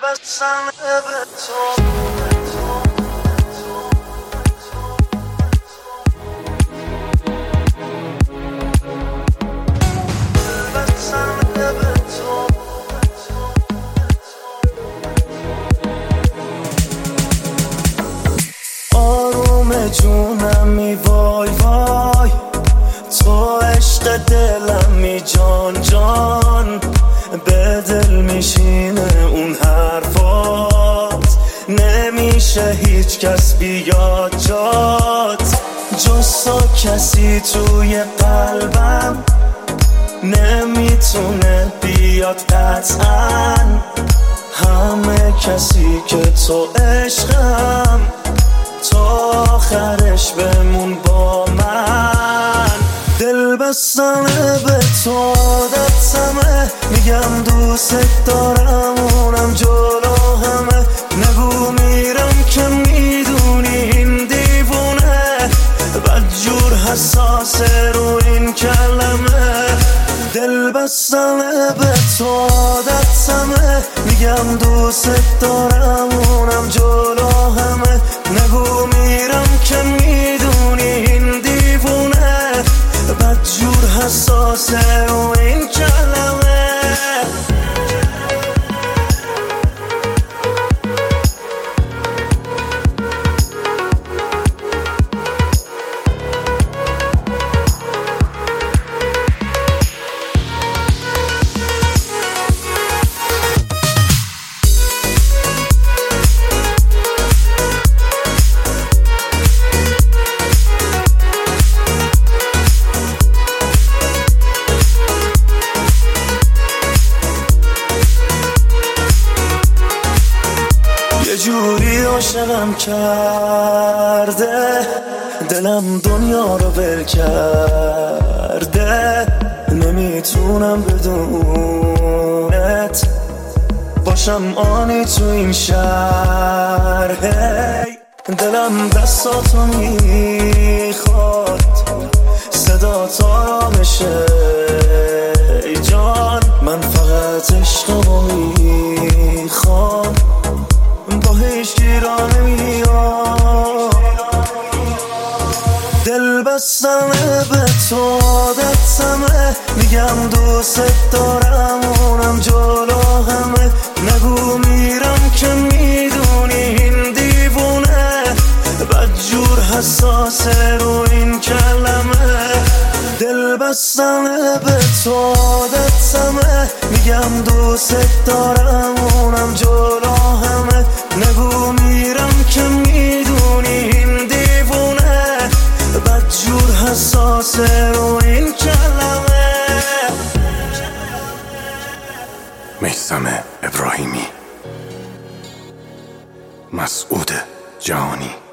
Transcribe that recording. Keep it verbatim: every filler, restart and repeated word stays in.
بستن به تو آروم جونمی وای وای تو عشق دلمی جان جان به دل میشینه اون حرفات نمیشه هیچ کس بیاد جات جز تو کسی توی قلبم نمیتونه بیاد قطعا همه کسی که تو عشقم تا آخرش بمون با من دل بستنه به تو عادتمه میگم دوست دارم اونم جلو همه نگو میرم که میدونی این دیوونه بدجور حساسه رو این کلمه دل بستنه به تو عادتمه میگم دوست دارم اونم جلو همه نگو میرم که میدونی این دیوونه بدجور حساسه رو این کلمه یه جوری عاشقم کرده دلم دنیا رو ول کرده نمیتونم بدونت باشم آنی تو این شهر هی دلم دستاتو میخواد صدا تا بشه ای جان من فقط عشقمو میخوام با هیچ گیرا نمیام دل بستنه به تو عادتمه میگم دوست دارم اونم جلو همه نگو میرم که میدونی این دیوونه بدجور حساسه رو این کلمه دل بستنه به تو عادتمه میگم دوست دارم اونم جلو همه نگو میرم که میدونی این دیوونه بدجور حساسه رو این کلمه میثم ابراهیمی مسعود جهانی